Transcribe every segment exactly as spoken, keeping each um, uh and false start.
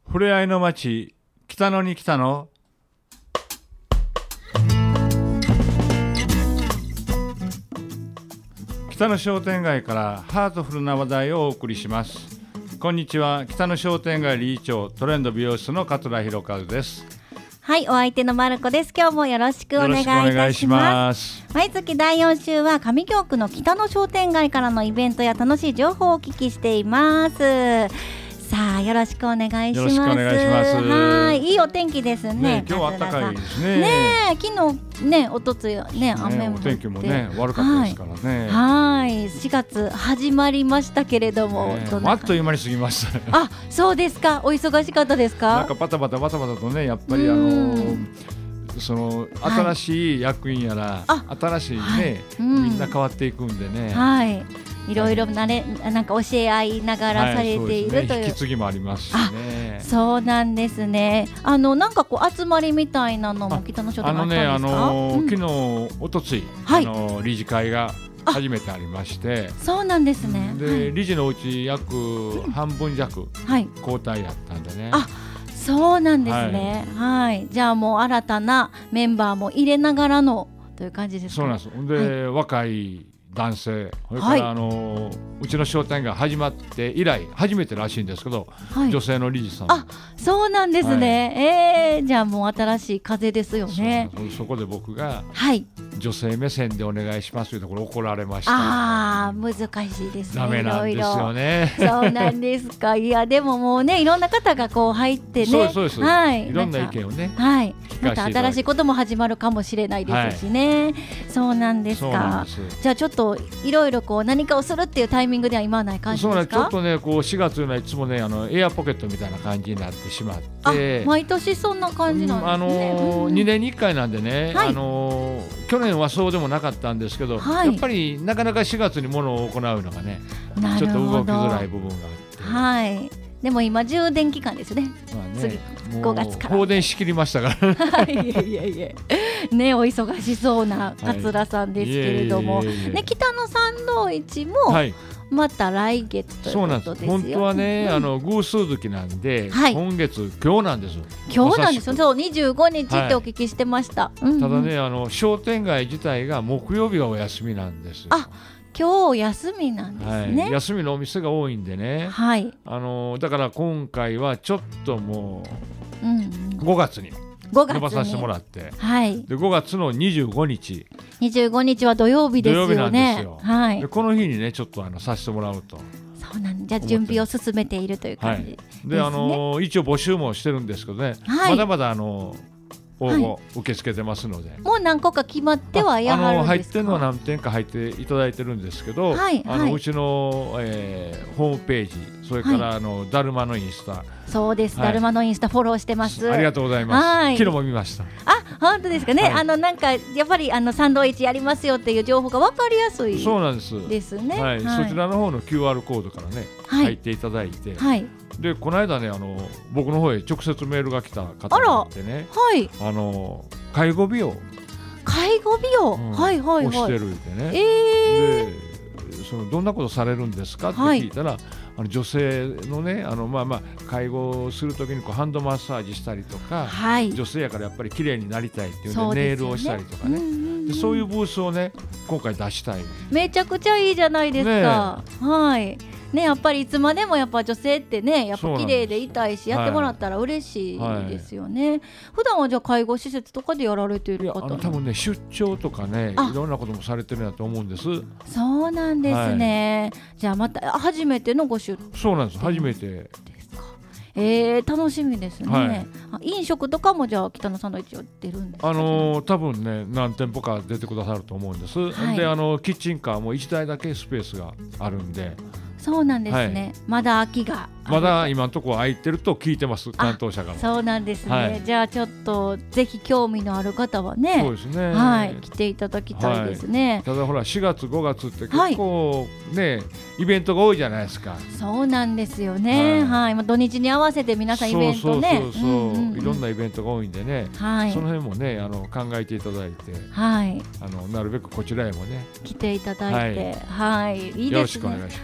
ふれあいの町北野に来たの。北野商店街からハートフルな話題をお送りします。こんにちは、北野商店街理事長トレンド美容室の桂弘和です。 はい、お相手のまる子です。今日もよろしくお願いいたします。毎月だいよん週は上京区の北野商店街からのイベントや楽しい情報をお聞きしています。さあ、よろしくお願いします。 よろしくお願いします。 はい、いいお天気ですね。 ね、今日は暖かいですね。 ね、昨日ね、おとついね、雨も降って、 お天気もね悪かったですからね。 はい、はい、しがつ始まりましたけれども、 ね、あっという間に過ぎました。 あ、そうですか。お忙しかったですか。 なんかバタバタバタバタとね、やっぱりあのー、その新しい役員やら、はい、新しいね、はいうん、みんな変わっていくんでね。はい。 いろいろなれなんか教え合いながらされている、はい、という、 引き継ぎもありますしね。 そうなんですね。あのなんかこう集まりみたいなのも北野商店街あったんですか。 あのね、あのーうん、昨日おとつい、はい、あのー、理事会が初めてありまして。 そうなんですね。 で、はい、理事のうち約半分弱、はい、交代やったんでね。 あ、そうなんですね。はい、はい、じゃあもう新たなメンバーも入れながらのという感じですか。 そうなんです。で、はい、若い男性、それから、はい、あのうちの商店が始まって以来初めてらしいんですけど、はい、女性の理事さん。 あ、そうなんですね。はい、えー、じゃあもう新しい風ですよね。 そ, そこで僕が、 はい、 女性目線でお願いしますというところ怒られました。 あー、難しいですね。 ダメなんですよね。 いろいろそうなんですか。いやでももうね、いろんな方がこう入ってね、 そうですそうです、はい、いろんな意見をね、 はい、また新しいことも始まるかもしれないですしね、はい、そうなんですか。ですじゃあちょっといろいろこう何かをするっていうタイミングでは今はない感じですか。 そうね、ちょっとね、こうしがつというのはいつもね、あのエアポケットみたいな感じになってしまって、 毎年そんな感じなんですね。うん、あのー、にねんにいっかいなんでね、はい、あのー、去年はそうでもなかったんですけど、はい、やっぱりなかなかしがつにものを行うのがね、ちょっと動きづらい部分があって、 はい、でも今充電期間ですね。まあね、次ごがつから放電しきりましたからいやいやいやね、お忙しそうな桂さんですけれども、はい、いえいえいえ、ね、北野参道市もまた来月ということですよ。そうなんです。 本当はね、うん、あの偶数月なんで、はい、今月今日なんです。 今日なんですよ。そう、にじゅうごにちってお聞きしてました。はい、うんうん、 ただね、あの商店街自体が木曜日がお休みなんですよ。 あ、今日休みなんですね。 はい、休みのお店が多いんでね、はい、あのだから今回はちょっともう、うんうん、ごがつに伸ばさせてもらって、はい、でごがつのにじゅうごにちにじゅうごにちは土曜日ですよね。 土曜日なんですよ。 はい、 でこの日にねちょっとあのさせてもらうと。 そうなんじゃあ準備を進めているという感じですね。 はい、であの一応募集もしてるんですけどね、はい、まだまだあの応募、はい、受け付けてますので、 もう何個か決まってはやはるんですか。あの入ってるのは何点か入っていただいてるんですけど、はい、あの、はい、うちの、えー、ホームページ、それから、はい、あのだるまのインスタ。 そうです、はい、だるまのインスタフォローしてます。 ありがとうございます。はい、昨日も見ました。 あ、本当ですかね。はい、あのなんかやっぱりあのサンドイッチやりますよっていう情報が分かりやすい。 そうなんですですね。 はい、はい、そちらの方の キューアール コードからね、はい、入っていただいて、はい、でこの間ね、あの僕の方へ直接メールが来た方がいてね、 はい、 あの介護美容介護美容、うん、はいはいはいをしてるってね、 えー、でそのどんなことされるんですかって聞いたら、はい、あの女性のね、あのまあまあ介護するときにこうハンドマッサージしたりとか、はい、女性やからやっぱり綺麗になりたいっていうのでネイルをしたりとかね、うんうんうん、でそういうブースをね今回出したい。 めちゃくちゃいいじゃないですか、ね、はいね、やっぱりいつまでもやっぱ女性ってね、やっぱ綺麗でいたいし、やってもらったら嬉しいですよね、はい、普段はじゃあ介護施設とかでやられている方。いや、あの多分ね出張とかね、いろんなこともされてるんだと思うんです。 そうなんですね、はい、じゃあまた初めてのご出張。 そうなんです、初めてですか。えー、楽しみですね、はい、飲食とかもじゃあ北野サンドイッチは出るんですか。 あのー、多分ね何店舗か出てくださると思うんです、はい、であのキッチンカーもいちだいだけスペースがあるんで。 そうなんですね、はい、まだ空きがまだ今のところ空いてると聞いてます、担当者から。 そうなんですね、はい、じゃあちょっとぜひ興味のある方はね、 そうですね、 はい、来ていただきたいですね、はい、 ただほらしがつごがつって結構ね、はい、イベントが多いじゃないですか。 そうなんですよね、はいはい、土日に合わせて皆さんイベントね、 そうそうそうそう、うんうんうん、いろんなイベントが多いんでね、はい、その辺もねあの考えていただいて、はい、あのなるべくこちらへもね来ていただいて、はい、はい、いいですね、 よろしくお願いします。 はい、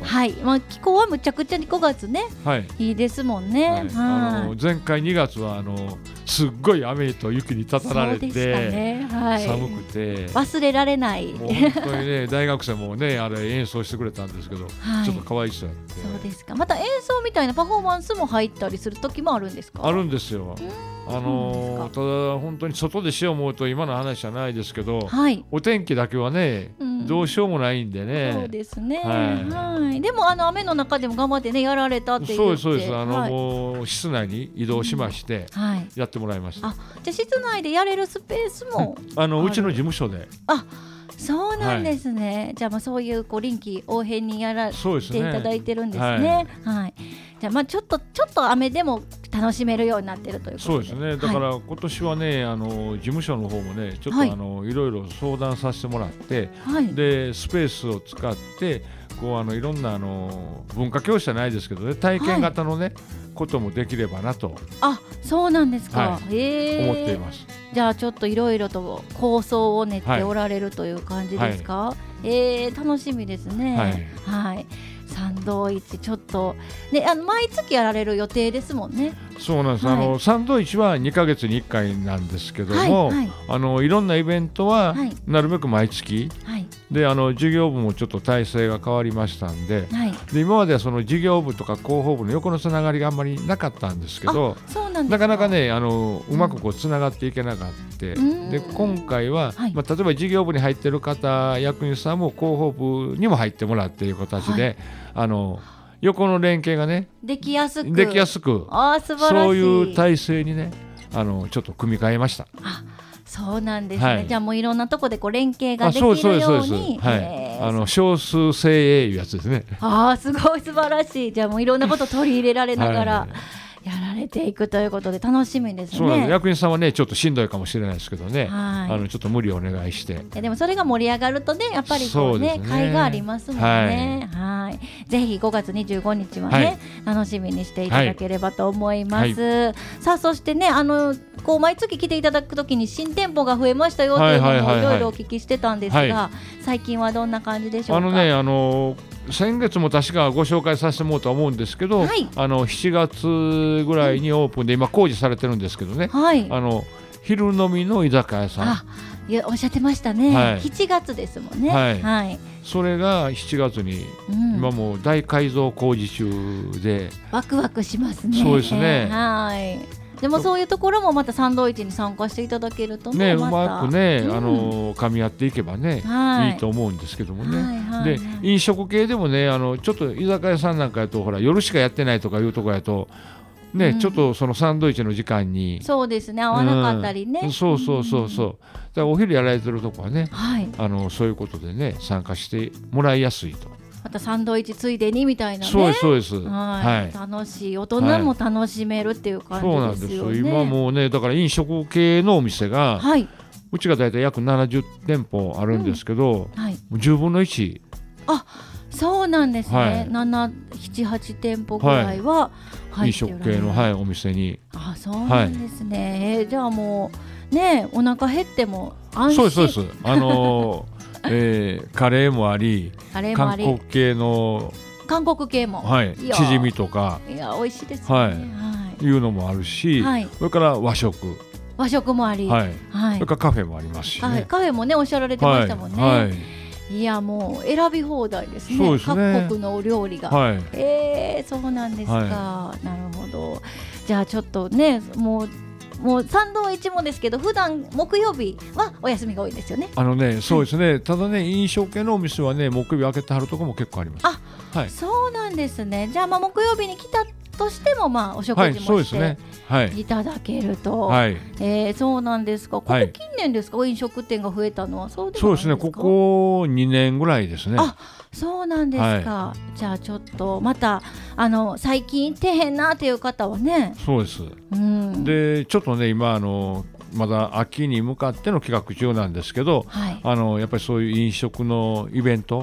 まあ、気候はむちゃくちゃにごがつね、はい、いいですもんね、はいはい、 あの前回にがつはあのすっごい雨と雪にたたられて、ね、はい、寒くて忘れられない。 もう本当にね大学生もねあれ演奏してくれたんですけど、はい、ちょっとかわいそうやって。 そうですか。また演奏みたいなパフォーマンスも入ったりする時もあるんですか？ あるんですよ。あのー、ただ本当に外でしよう思うと今の話じゃないですけど、はい、お天気だけはね、うん、どうしようもないんでね。 そうですね、はいはい、でもあの雨の中でも頑張ってねやられたって言って。 そうですそうです。あの、はい、もう室内に移動しまして、うん、はい、やってもらいました。 あ、じゃあ室内でやれるスペースもあのうちの事務所で。 あ、そうなんですね、はい、じゃあまあそういうこう臨機応変にやらせていただいてるんですね。はいはい、じゃあまあちょっとちょっと雨でも楽しめるようになってるということで。 そうですね。だから今年はね、はい、あの事務所の方もねちょっとあの、はい、いろいろ相談させてもらって、はい、でスペースを使ってこうあのいろんなあの文化教室じゃないですけどね体験型のね、はい、こともできればなと。 あ、そうなんですか、 はい、えー、思っています。 じゃあちょっといろいろと構想を練っておられるという感じですか？はい、えー、楽しみですね。はい、はい、賛同市ちょっと、ね、あの毎月やられる予定ですもんね。 そうなんです、はい、あの賛同市はにかげつにいっかいなんですけども、はいはい、あのいろんなイベントはなるべく毎月、はい、であの事業部もちょっと体制が変わりましたん で,、はい、で今まではその事業部とか広報部の横のつながりがあんまりなかったんですけど、 そうなんですか。 なかなかねあのうまくこうつながっていけなかった、うん、で今回は、はい、まあ、例えば事業部に入っている方役員さんも広報部にも入ってもらっている形で、はい、あの横の連携がねできやすくできやすく、 あ、素晴らしい。 そういう体制にねあのちょっと組み替えました。 あ、そうなんですね、はい、じゃあもういろんなとこでこう連携ができるように、 はい、あの少数精鋭いうやつですね。 あ、すごい素晴らしい。じゃあもういろんなこと取り入れられながら、はい、やられていくということで楽しみですね。 そうなんです。役員さんはねちょっとしんどいかもしれないですけどね、はい、あのちょっと無理をお願いして。いやでもそれが盛り上がるとねやっぱりこうね会がありますもんね。はい、はい、ぜひごがつにじゅうごにちはね、はい、楽しみにしていただければと思います。はい、さあそしてねあのこう毎月来ていただくときに新店舗が増えましたよというのもいろいろお聞きしてたんですが、はいはい、最近はどんな感じでしょうか？ あのねあの先月も確かご紹介させてもらうと思うんですけど、はい、あのしちがつぐらいにオープンで今工事されてるんですけどね、はい、あの昼飲みの居酒屋さん、 あ、いやおっしゃってましたね、はい、しちがつですもんね、はいはい、 それがしちがつに、うん、今もう大改造工事中でワクワクしますね。 そうですね、 はい、でもそういうところもまた賛同市に参加していただけると ね, ねまうまくね、うん、あの噛み合っていけばね、はい、いいと思うんですけどもね、はいはいはい、で飲食系でもねあのちょっと居酒屋さんなんかやとほら夜しかやってないとかいうところやとね、うん、ちょっとそのサンドイッチの時間にそうですね合わなかったりね、 うん、そうそうそうそう、うん、だからお昼やられてるとこはね、はい、あのそういうことでね参加してもらいやすいと。 またサンドイッチついでにみたいなね。 そうですそうです、 はいはい、楽しい大人も楽しめるっていう感じですよね、はい、そうなんですよ。 今もうねだから飲食系のお店が、はい、うちがだいたい約ななじゅってんぽあるんですけど、うん、はい、じゅうぶんのいち。 あ、そうなんですね、はい、なな、なな、はちてんぽぐらいは入ってる、 飲食系の、はい、お店に。 あ、そうなんですね、はい、えー、じゃあもうねお腹減っても安心。 そうですそうです、あのーえー、カレーもあり韓国系の韓国系も、 はい、チヂミとかいや美味しいですね、はいはい、 いうのもあるし、はい、それから和食和食もあり、 はいはい、それからカフェもありますし、ね、 はい、カフェもねおっしゃられてましたもんね、はいはい、いやもう選び放題です ね, そうですね各国のお料理が、はい、えー、そうなんですか、はい、なるほど。じゃあちょっとねもうもう賛同市もですけど普段木曜日はお休みが多いですよね。 あのねそうですね、はい、ただね飲食系のお店はね木曜日開けてはるところも結構あります。 あ、はい、そうなんですね。じゃあまあ木曜日に来たとしてもまあお食事もしていただけると、はい、えー、そうなんですか。ここ近年ですか、はい、飲食店が増えたのは。そうではないですか。 そうですね、ここにねんぐらいですね。 あ、そうなんですか、はい、じゃあちょっとまたあの最近行ってへんなっていう方はね。 そうです、うん、でちょっとね今あのまだ秋に向かっての企画中なんですけど、はい、あのやっぱりそういう飲食のイベント、うん、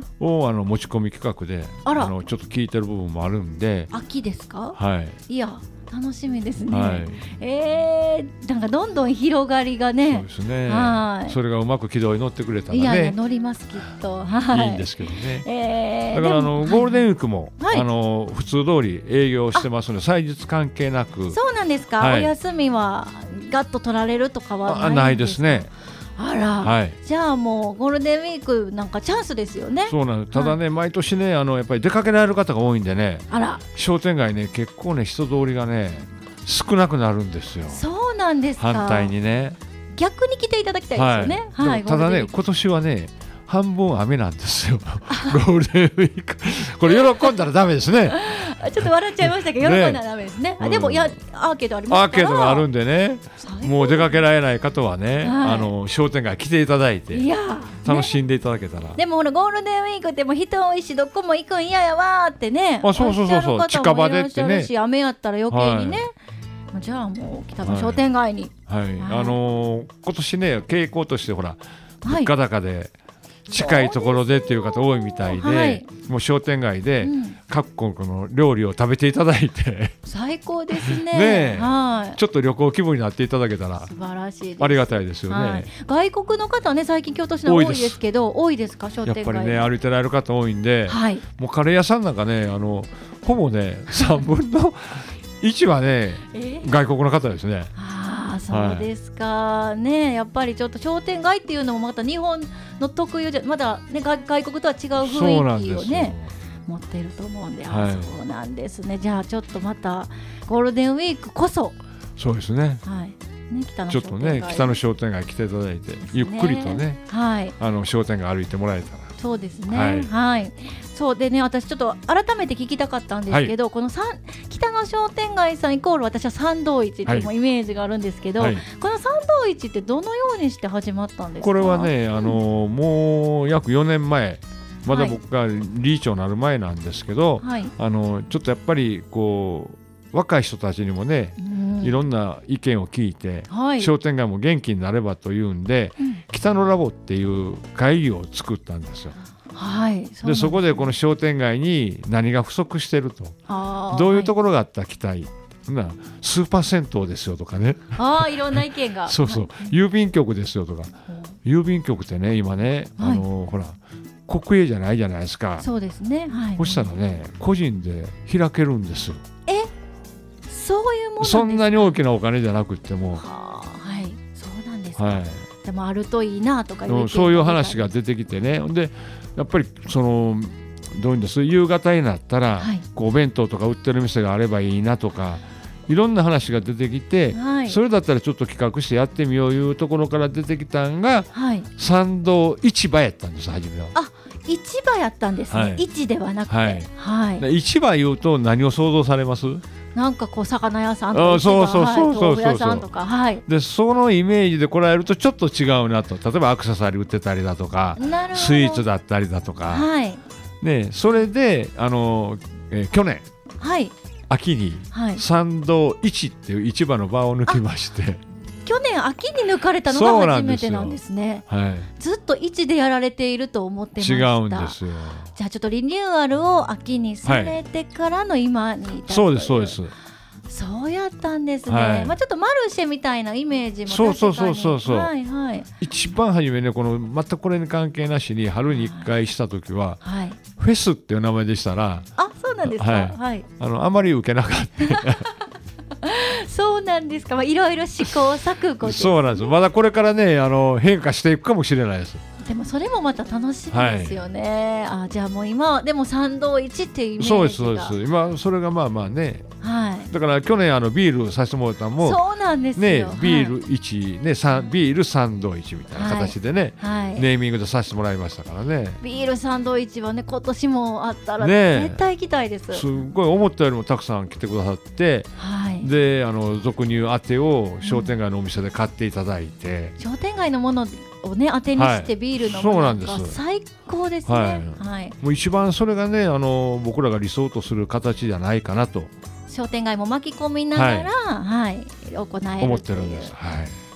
をあの持ち込み企画であらあのちょっと聞いてる部分もあるんで。 秋ですか？ はい。 いや楽しみですね、 はい、 えー、なんかどんどん広がりがね。 そうですね、はい、それがうまく軌道に乗ってくれたらね、 いやいや乗りますきっと、 はい、いいんですけどね、 えー、 だからあのゴールデンウィークも、はい、あの普通通り営業してますので祭日関係なく。 そうなんですか、はい、お休みはガッと取られるとかはないんですか？あ、 ないですね。 あら、はい、じゃあもうゴールデンウィークなんかチャンスですよね。 そうなんです。ただね、はい、毎年ねあのやっぱり出かけられる方が多いんでね、あら商店街ね結構ね人通りがね少なくなるんとですよ。 そうなんですか。 反対にね逆に来ていただきたいですよね、 はいはい、ただね今年はね半分雨なんですよゴールデンウィークこれ喜んだらダメですねちょっと笑っちゃいましたけど、ね、喜んだらダメですね、あでもいやアーケードありますから、 アーケードがあるんでねもう出かけられない方はね、はい、あの商店街来ていただいていや楽しんでいただけたら、ね、 でもほらゴールデンウィークってもう人多いしどこも行くん嫌やわってねあそうそうそうそう近場でってね雨やったら余計にね、はい、じゃあもう北の商店街に、 はいはいはい、あのー、今年ね傾向としてほら物価高で近いところでっていう方多いみたいで、はい、もう商店街で各国の料理を食べていただいて、うん、 最高ですねね、 はい、 ちょっと旅行気分になっていただけたら素晴らしいです。 ありがたいですよね、はい、 外国の方ね最近京都市内多いですけど多いですか商店街。 やっぱりね歩いてられる方多いんで、はい、もうカレー屋さんなんかねあのほぼねさんぶんのいちはね、えー、外国の方ですね。 あそうですか、はい、ねやっぱりちょっと商店街っていうのもまた日本の特有じゃまだ、ね、外国とは違う雰囲気をね持っていると思うんで、はい、あそうなんですね。じゃあちょっとまたゴールデンウィークこそそうですね、 はいね、北のちょっとね北の商店街来ていただいて、ね、ゆっくりとね、はい、あの商店街歩いてもらえたら。 そうですね、はいはい、そうでね私ちょっと改めて聞きたかったんですけど、はい、この北の商店街さんイコール私は参道市っていうイメージがあるんですけど、はい、この参道市ってどのようにして始まったんですか？ これはね、あのー、もう約よねんまえまだ僕が理事長になる前なんですけど、はい、あのー、ちょっとやっぱりこう若い人たちにもね、うん、いろんな意見を聞いて、はい、商店街も元気になればというんで、うん、北のラボっていう会議を作ったんですよ。 はい、そでそこでこの商店街に何が不足してるとどういうところがあったら来たい、はい、スーパー銭湯ですよとかねあいろんな意見がそうそう、はい、郵便局ですよとか、郵便局ってね今ね、はい、あのほら国営じゃないじゃないですか。 そうですね、はい、 そしたらね個人で開けるんですよ。 えそういうものなんですか？ そんなに大きなお金じゃなくっても、 ははいそうなんですか、 はい、 でもあるといいなとかいうそういう話が出てきてね。でやっぱりそのどういうんです夕方になったら、はい、こうお弁当とか売ってる店があればいいなとかいろんな話が出てきて、はい、それだったらちょっと企画してやってみよういうところから出てきたんが、はい、参道市場やったんです初めは。 あ市場やったんですね、はい、市ではなくて、はいはい、市場言うと何を想像されます？ なんかこう魚屋さんとかそうそうそうそう豆腐屋さんとか、はい、 でそのイメージで来られるとちょっと違うなと。例えばアクセサリー売ってたりだとかスイーツだったりだとか、はいね、それであの、えー、去年、はい、秋に参道市っていう市場の場を抜きまして、 去年秋に抜かれたのが初めてなんですね。はい、ずっと市でやられていると思ってました。 違うんですよ。 じゃあちょっとリニューアルを秋にされてからの今に至る、はい、 そうですそうです。 そうやったんですね、はい、まあ、ちょっとマルシェみたいなイメージも確かにそうそうそうそう、 はいはい、 一番初めねこの全くこれに関係なしに春にいっかいした時は、はい、フェスっていう名前でしたらあそうなんですか、はいはい、 あのあまり受けなかったそうなんですか、まあ、いろいろ試行錯誤です、ね、 そうなんです。まだこれからねあの変化していくかもしれないです。 でもそれもまた楽しみですよね、はい、あじゃあもう今はでも参道市っていうイメージがそうですそうです。今それがまあまあね、はい、だから去年あのビールさせてもらったのもそうなんですよ、 ね、ビールいち、ね、ビール参道市みたいな形でね、はいはい、ネーミングでさせてもらいましたからね。 ビール参道市はね今年もあったら絶対行きたいです、ね、 すごい思ったよりもたくさん来てくださって、はい、であの俗入当てを商店街のお店で買っていただいて、 うん、商店街のものをね当てにしてビールのものが最高ですね、はいはい、 もう一番それがねあの僕らが理想とする形じゃないかなと商店街も巻き込みながら、はいはい、行える思ってるんです、はい、 そ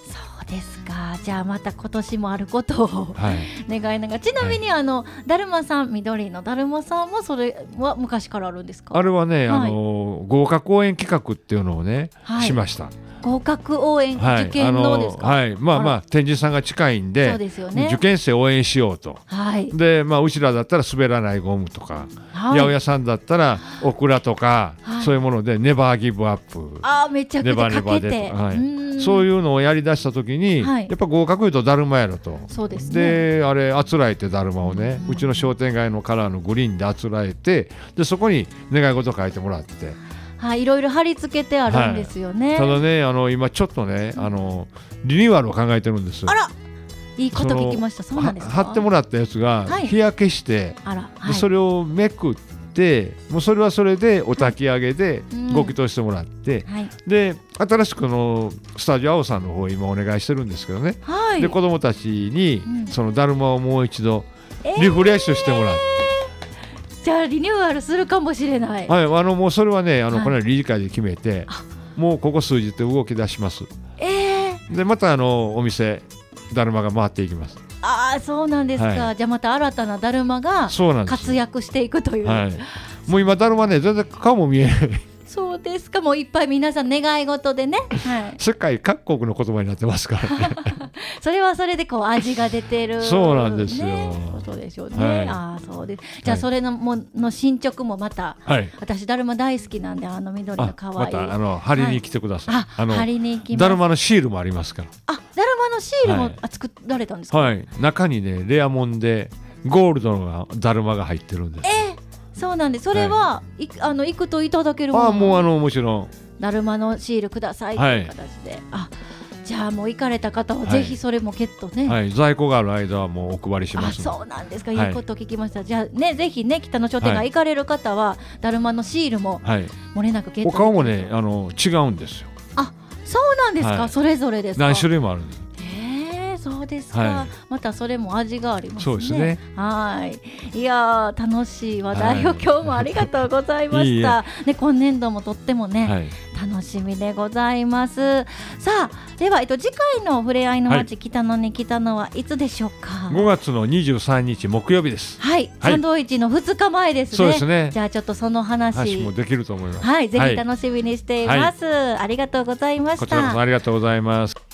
ですか。じゃあまた今年もあることを、はい、願いながら。ちなみに、はい、あのだるまさん、緑のだるまさんもそれは昔からあるんですか？ あれはね、はい、あの合格応援企画っていうのをね、はい、しました。 合格応援、はい、受験のですか？ はい、まあまあ天神さんが近いんで、そうですよね、受験生応援しようと、はい、で、まあ、うちらだったら滑らないゴムとか、はい、八百屋さんだったらオクラとか、はい、そういうものでネバーギブアップ、 あ、めちゃくちゃかけて、ネバネバでとか、はい、 そういうのをやりだした時に、はい、やっぱ合格言うとだるまやろと。 そうですね。 で、あれあつらえてだるまをね、うちの商店街のカラーのグリーンであつらえて、でそこに願い事書いてもらって、 はい、いろいろ貼り付けてあるんですよね、 はい、ただね、あの今ちょっとね、あのリニューアルを考えてるんですよ。 あら、いいこと聞きました。そうなんですか？ 貼ってもらったやつが日焼けして、はい、あら、はい、でそれをめくって、もうそれはそれでお焚き上げでご祈祷してもらって、はい、で新しくのスタジオ青さんの方今お願いしてるんですけどね、はい、で子どもたちにそのだるまをもう一度リフレッシュしてもらって、 えー、じゃあリニューアルするかもしれない。 はい、あのもうそれはね、あの、はい、この理事会で決めて、もうここ数日で動き出します。えー、でまたあのお店だるまが回っていきます。 ああ、そうなんですか、はい、じゃあまた新たなだるまが活躍していくという。 はい、もう今だるまね、全然顔も見えない。 そうですか。もういっぱい皆さん願い事でね、はい、 世界各国の言葉になってますからね。 それはそれでこう味が出てる、ね、 そうなんですよ、 ことでしょうね、はい、あ、そうです。じゃあそれのもの進捗もまた、はい、私だるま大好きなんで、あの緑の可愛い、 またあの貼りに来てください、 はい、あの貼りに行きます。 だるまのシールもありますから。 あ、だるまのシールも、はい、作られたんですか？ はい、中にねレアモンでゴールドのだるまが入ってるんです。 えーそうなんです。それは、はい、いあの行くといただけるもの。 あ、もうあのもちろんだるまのシールくださいという形で、はい、あ、じゃあもう行かれた方はぜひそれもゲットね、 はいはい、在庫がある間はもうお配りします。 あ、そうなんですか、はい、いいこと聞きました。じゃあね、ぜひね、北野商店街行かれる方は、はい、だるまのシールも漏れなくゲットできる。 お顔もね、あの違うんですよ。 あ、そうなんですか、はい、それぞれですか？ 何種類もあるんです。 そうですか、はい、またそれも味がありますね。 そうですね。 はい、いやー、楽しい話題を、はい、今日もありがとうございました。いいね、今年度もとってもね、はい、楽しみでございます。さあ、では、えっと、次回のふれあいの街、はい、北野に来たのはいつでしょうか？ ごがつのにじゅうさんにち木曜日です。 はい、はい、サンドイッチのふつかまえですね。 そうですね。 じゃあちょっとその話、 話もできると思います。 はい、ぜひ楽しみにしています、はい、ありがとうございました。 こちらこそありがとうございます。